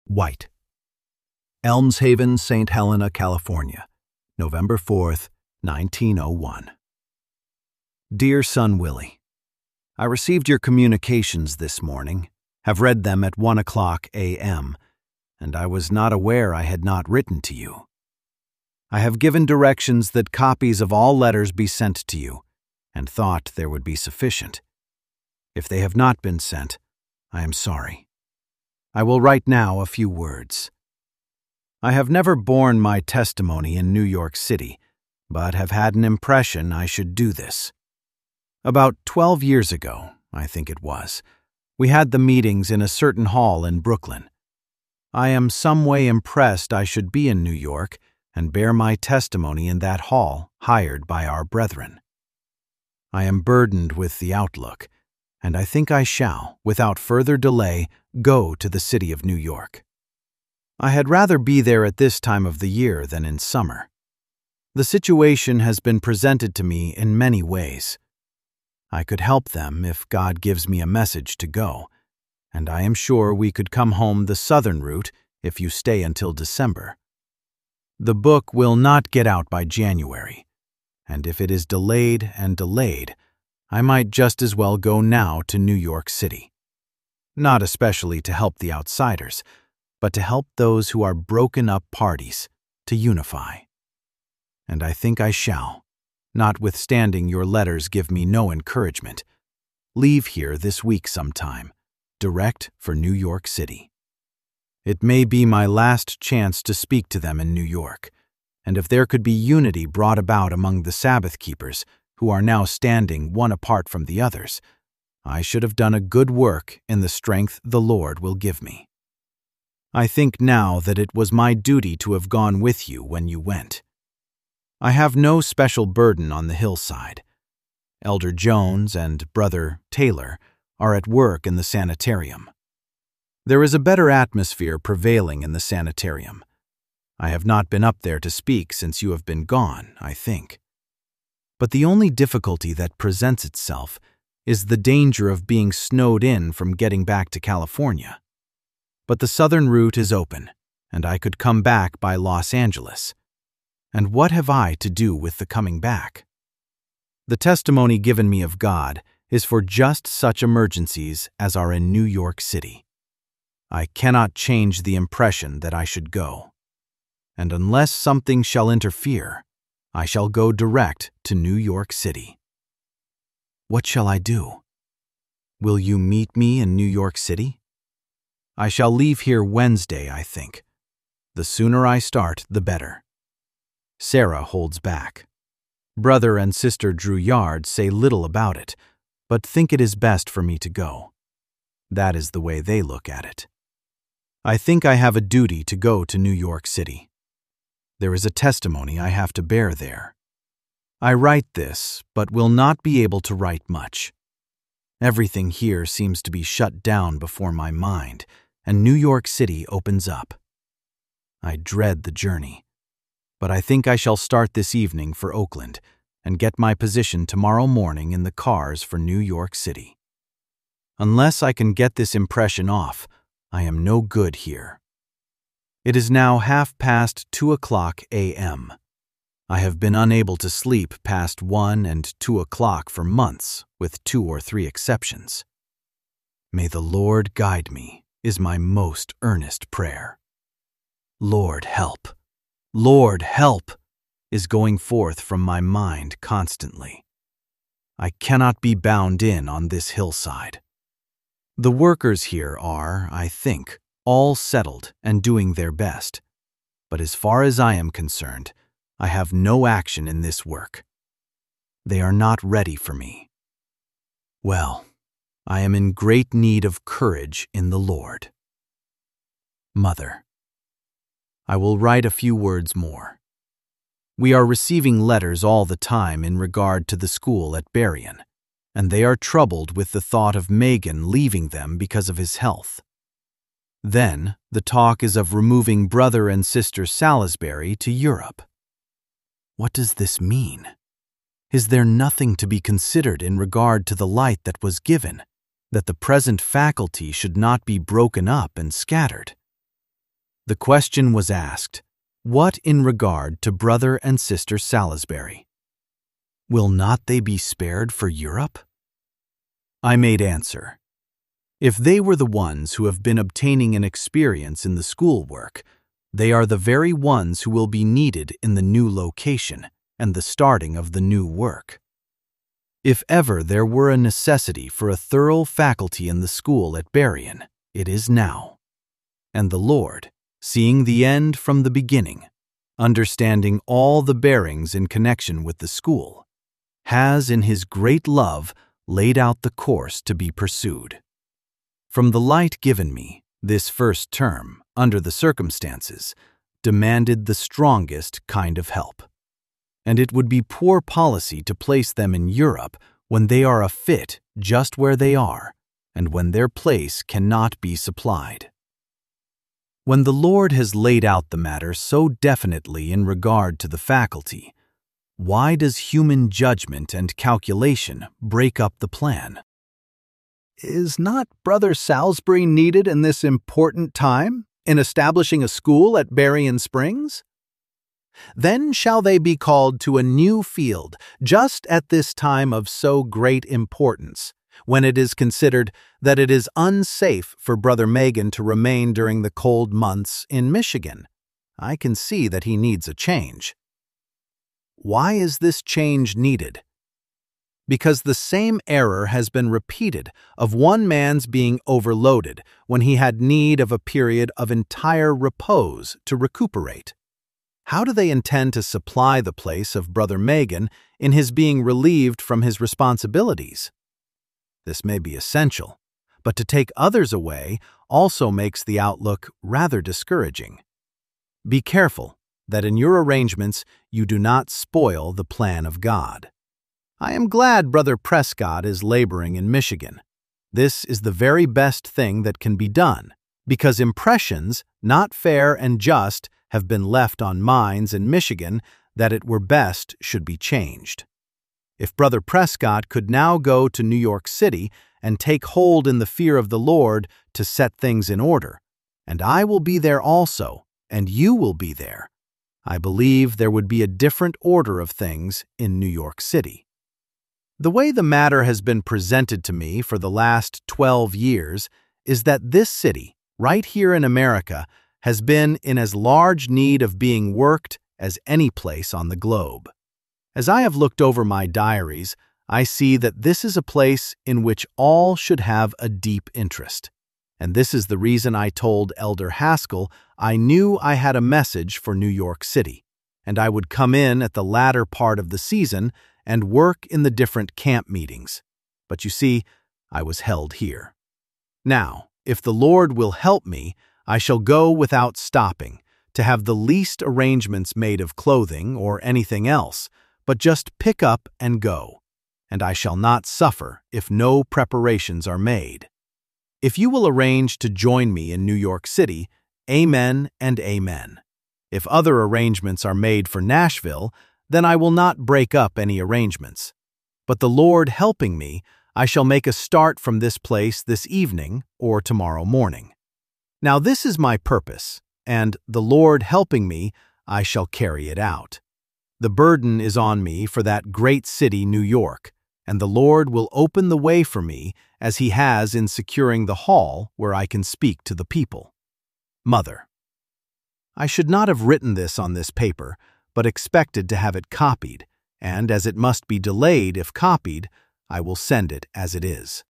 White. Elms Haven, St. Helena, California, November 4th, 1901. Dear son Willie, I received your communications this morning, have read them at 1:00 a.m., and I was not aware I had not written to you. I have given directions that copies of all letters be sent to you, and thought there would be sufficient. If they have not been sent, I am sorry. I will write now a few words. I have never borne my testimony in New York City, but have had an impression I should do this. About 12 years ago, I think it was, we had the meetings in a certain hall in Brooklyn. I am some way impressed I should be in New York and bear my testimony in that hall hired by our brethren. I am burdened with the outlook, and I think I shall, without further delay, go to the city of New York. I had rather be there at this time of the year than in summer. The situation has been presented to me in many ways. I could help them if God gives me a message to go, and I am sure we could come home the southern route if you stay until December. The book will not get out by January, and if it is delayed and delayed, I might just as well go now to New York City. Not especially to help the outsiders, but to help those who are broken up parties to unify. And I think I shall, notwithstanding your letters give me no encouragement, leave here this week sometime, direct for New York City. It may be my last chance to speak to them in New York, and if there could be unity brought about among the Sabbath keepers, who are now standing one apart from the others, I should have done a good work in the strength the Lord will give me. I think now that it was my duty to have gone with you when you went. I have no special burden on the hillside. Elder Jones and Brother Taylor are at work in the sanitarium. There is a better atmosphere prevailing in the sanitarium. I have not been up there to speak since you have been gone, I think. But the only difficulty that presents itself is the danger of being snowed in from getting back to California. But the southern route is open, and I could come back by Los Angeles. And what have I to do with the coming back? The testimony given me of God is for just such emergencies as are in New York City. I cannot change the impression that I should go. And unless something shall interfere, I shall go direct to New York City. What shall I do? Will you meet me in New York City? I shall leave here Wednesday, I think. The sooner I start, the better. Sarah holds back. Brother and Sister Drouillard say little about it, but think it is best for me to go. That is the way they look at it. I think I have a duty to go to New York City. There is a testimony I have to bear there. I write this, but will not be able to write much. Everything here seems to be shut down before my mind, and New York City opens up. I dread the journey, but I think I shall start this evening for Oakland and get my position tomorrow morning in the cars for New York City. Unless I can get this impression off, I am no good here. It is now 2:30 a.m. I have been unable to sleep past 1 and 2 o'clock for months, with 2 or 3 exceptions. May the Lord guide me, is my most earnest prayer. Lord help, Lord help, is going forth from my mind constantly. I cannot be bound in on this hillside. The workers here are, I think, all settled and doing their best, but as far as I am concerned, I have no action in this work. They are not ready for me. Well, I am in great need of courage in the Lord. Mother, I will write a few words more. We are receiving letters all the time in regard to the school at Berrien, and they are troubled with the thought of Megan leaving them because of his health. Then, the talk is of removing Brother and Sister Salisbury to Europe. What does this mean? Is there nothing to be considered in regard to the light that was given, that the present faculty should not be broken up and scattered? The question was asked, "What in regard to brother and sister Salisbury? Will not they be spared for Europe?" I made answer, "If they were the ones who have been obtaining an experience in the schoolwork, they are the very ones who will be needed in the new location and the starting of the new work. If ever there were a necessity for a thorough faculty in the school at Berrien, it is now. And the Lord, seeing the end from the beginning, understanding all the bearings in connection with the school, has in His great love laid out the course to be pursued. From the light given me, this first term, under the circumstances, demanded the strongest kind of help. And it would be poor policy to place them in Europe when they are a fit just where they are, and when their place cannot be supplied. When the Lord has laid out the matter so definitely in regard to the faculty, why does human judgment and calculation break up the plan? Is not Brother Salisbury needed in this important time, in establishing a school at Berrien Springs? Then shall they be called to a new field just at this time of so great importance, when it is considered that it is unsafe for Brother Megan to remain during the cold months in Michigan. I can see that he needs a change. Why is this change needed? Because the same error has been repeated of one man's being overloaded when he had need of a period of entire repose to recuperate. How do they intend to supply the place of Brother Megan in his being relieved from his responsibilities? This may be essential, but to take others away also makes the outlook rather discouraging. Be careful that in your arrangements you do not spoil the plan of God. I am glad Brother Prescott is laboring in Michigan. This is the very best thing that can be done, because impressions, not fair and just, have been left on minds in Michigan that it were best should be changed. If Brother Prescott could now go to New York City and take hold in the fear of the Lord to set things in order, and I will be there also, and you will be there, I believe there would be a different order of things in New York City. The way the matter has been presented to me for the last 12 years is that this city, right here in America, has been in as large need of being worked as any place on the globe. As I have looked over my diaries, I see that this is a place in which all should have a deep interest. And this is the reason I told Elder Haskell I knew I had a message for New York City, and I would come in at the latter part of the season and work in the different camp meetings. But you see, I was held here. Now, if the Lord will help me, I shall go without stopping, to have the least arrangements made of clothing or anything else, but just pick up and go, and I shall not suffer if no preparations are made. If you will arrange to join me in New York City, amen and amen. If other arrangements are made for Nashville, then I will not break up any arrangements. But the Lord helping me, I shall make a start from this place this evening or tomorrow morning. Now this is my purpose, and the Lord helping me, I shall carry it out. The burden is on me for that great city, New York, and the Lord will open the way for me as He has in securing the hall where I can speak to the people. Mother. I should not have written this on this paper, but expected to have it copied, and as it must be delayed if copied, I will send it as it is.